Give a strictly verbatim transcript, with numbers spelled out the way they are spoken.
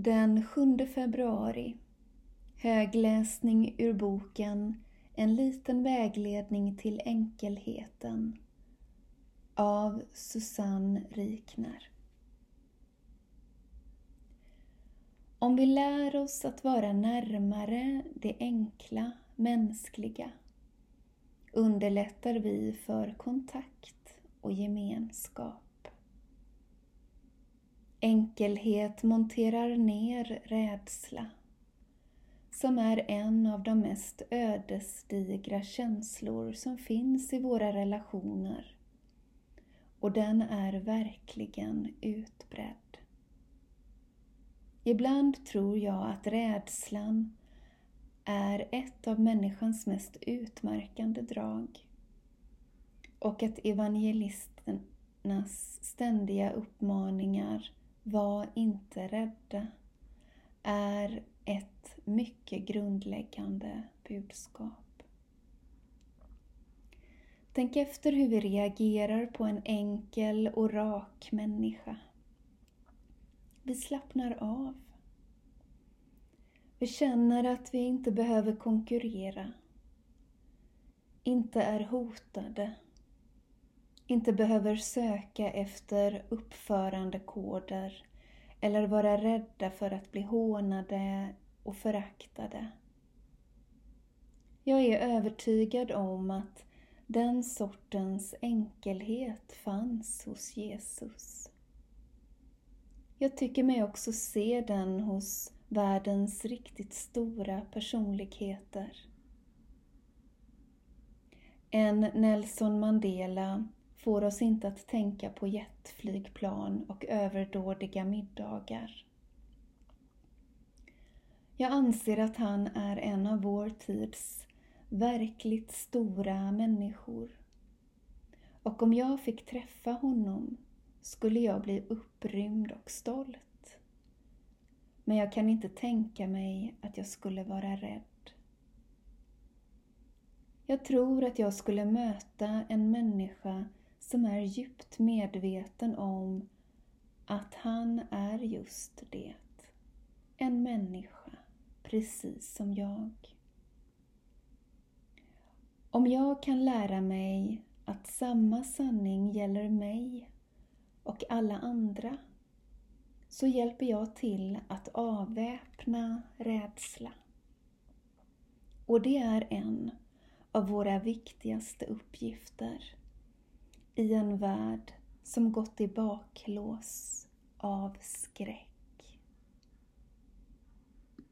Den sjunde februari. Högläsning ur boken En liten vägledning till enkelheten av Susanne Rikner. Om vi lär oss att vara närmare det enkla, mänskliga, underlättar vi för kontakt och gemenskap. Enkelhet monterar ner rädsla, som är en av de mest ödesdigra känslor som finns i våra relationer, och den är verkligen utbredd. Ibland tror jag att rädslan är ett av människans mest utmärkande drag, och att evangelisternas ständiga uppmaningar "var inte rädda" är ett mycket grundläggande budskap. Tänk efter hur vi reagerar på en enkel och rak människa. Vi slappnar av. Vi känner att vi inte behöver konkurrera, inte är hotade, inte behöver söka efter uppförandekoder eller vara rädda för att bli hånade och föraktade. Jag är övertygad om att den sortens enkelhet fanns hos Jesus. Jag tycker mig också se den hos världens riktigt stora personligheter. En Nelson Mandela får oss inte att tänka på jetflygplan och överdådiga middagar. Jag anser att han är en av vår tids verkligt stora människor. Och om jag fick träffa honom skulle jag bli upprymd och stolt. Men jag kan inte tänka mig att jag skulle vara rädd. Jag tror att jag skulle möta en människa som är djupt medveten om att han är just det. En människa, precis som jag. Om jag kan lära mig att samma sanning gäller mig och alla andra, så hjälper jag till att avväpna rädsla. Och det är en av våra viktigaste uppgifter i en värld som gått i baklås av skräck.